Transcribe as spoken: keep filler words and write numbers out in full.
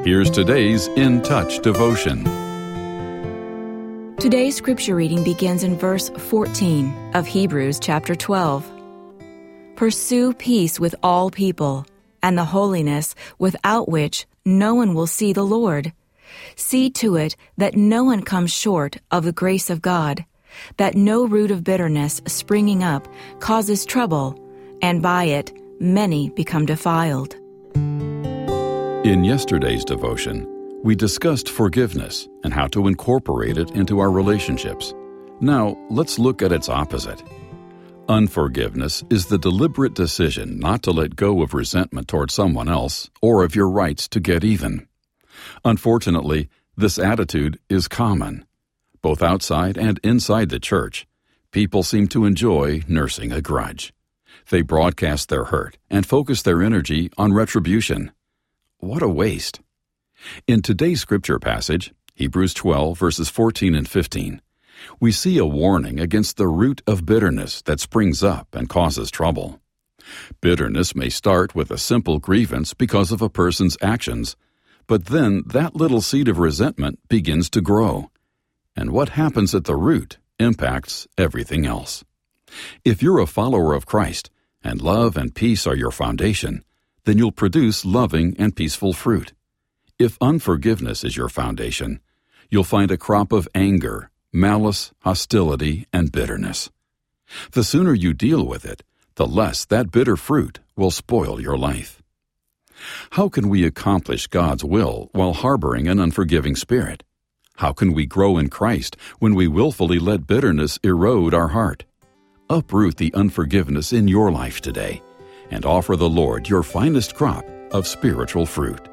Here's today's In Touch devotion. Today's scripture reading begins in verse fourteen of Hebrews chapter twelve. Pursue peace with all people, and the holiness without which no one will see the Lord. See to it that no one comes short of the grace of God, that no root of bitterness springing up causes trouble, and by it many become defiled. In yesterday's devotion, we discussed forgiveness and how to incorporate it into our relationships. Now, let's look at its opposite. Unforgiveness is the deliberate decision not to let go of resentment toward someone else or of your rights to get even. Unfortunately, this attitude is common. Both outside and inside the church, people seem to enjoy nursing a grudge. They broadcast their hurt and focus their energy on retribution. What a waste. In today's scripture passage, Hebrews twelve, verses fourteen and fifteen, we see a warning against the root of bitterness that springs up and causes trouble. Bitterness may start with a simple grievance because of a person's actions, but then that little seed of resentment begins to grow. And what happens at the root impacts everything else. If you're a follower of Christ, and love and peace are your foundation, then you'll produce loving and peaceful fruit. If unforgiveness is your foundation, you'll find a crop of anger, malice, hostility, and bitterness. The sooner you deal with it, the less that bitter fruit will spoil your life. How can we accomplish God's will while harboring an unforgiving spirit? How can we grow in Christ when we willfully let bitterness erode our heart? Uproot the unforgiveness in your life today and offer the Lord your finest crop of spiritual fruit.